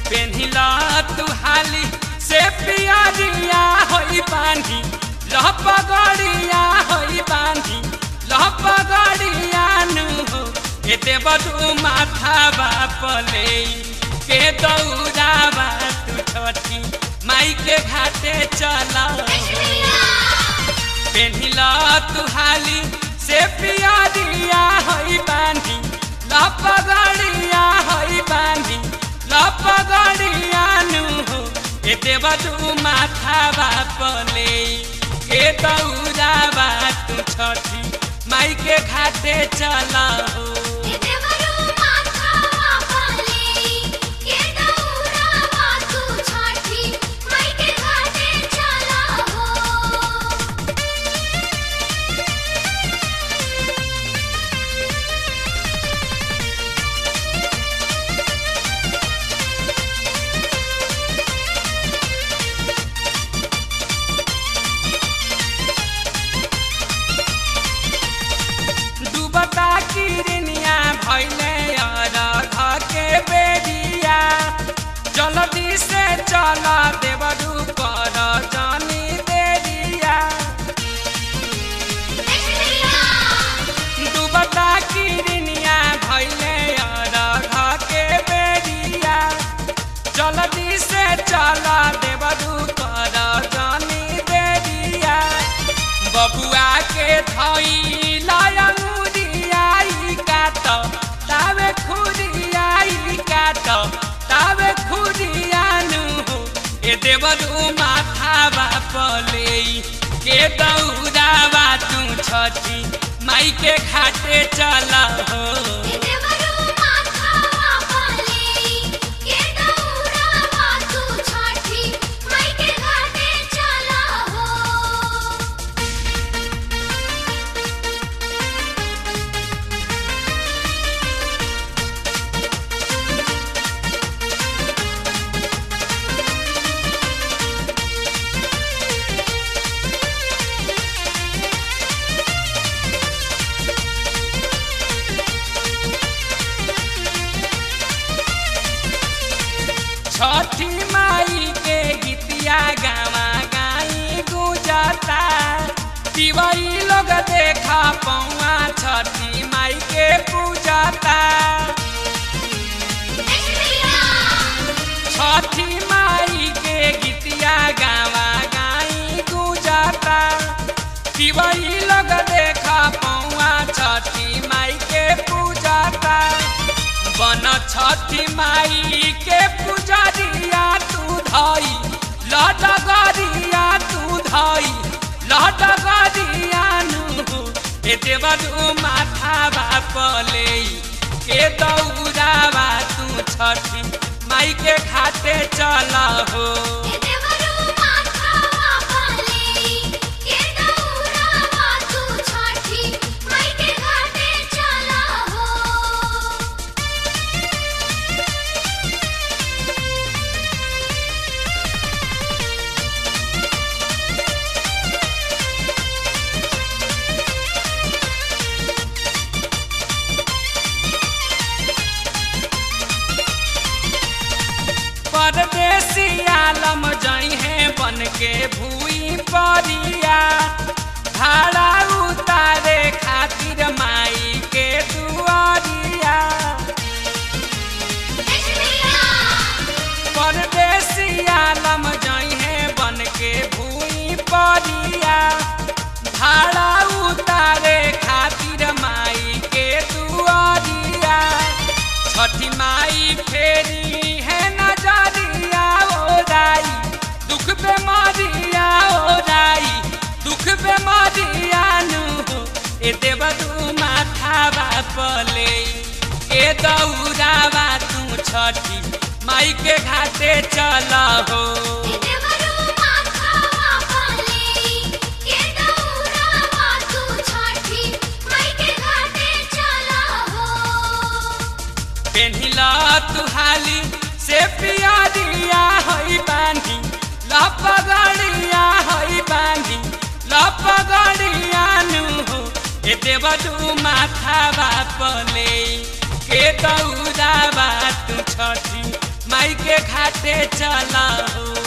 पेन्हिला तू हाली से पियरिया होई बांधी लपगड़िया होई बांधी लपगड़िया नु ए देवदू माथा बापले के दौड़ावा तू छठी माई के घाटे चला पेन्हिला तू हाली से पियरिया होई बांधी लपगड़िया होई बांधी लपगड़िया नु ए देवदू माथा बापले के दौड़ावा तू छठी माई के घाटे चला हो। किरनिया भैले अरघ के बेरिया जल्दी से चला देवदू कर जानी देरिया डूबता किरनिया भैले अरघ के बेरिया जल्दी से चला देवदू कर जानी देरिया बबुआ के धई देवदू माथा बापले के दौड़ावा तू छठी माई के घाटे चला हो। छठी माई के गीतिया गावा गाई गुजता दिवाई लोग देखा पौआ छठी माई के पूजता छठी माई के गीतिया गावा गाई गुजता दिवाई लोग देखा पौआ छठी माई के पूजता बन छठी माई के पुजरिया तू धई लडगरिया तू धई लडगरिया नु ए देवदू माथा बापले के दौड़ावा तू छठी माई के घाटे चला हो। परदेसी आलम जई है बन के भूई परिया भाड़ा उतारे खातिर माई के दुआरिया परदेसी आलम जई है बन के भूई परिया भाड़ा उतारे खातिर माई के दुआरिया छठी माई फेरी दुख बेमारिया ओराई दुख बेमारिया नु ए देवदू माथा बापले के दौड़ावा तू छठी माई के घाटे चला हो। पेन्हिला तू हाली से पियरिया होई बांधी लपगड़िया होई बांधी लपगड़िया नु ए देवदू माथा बापले के दौड़ावा तू छठी माई के के घाटे चला हो।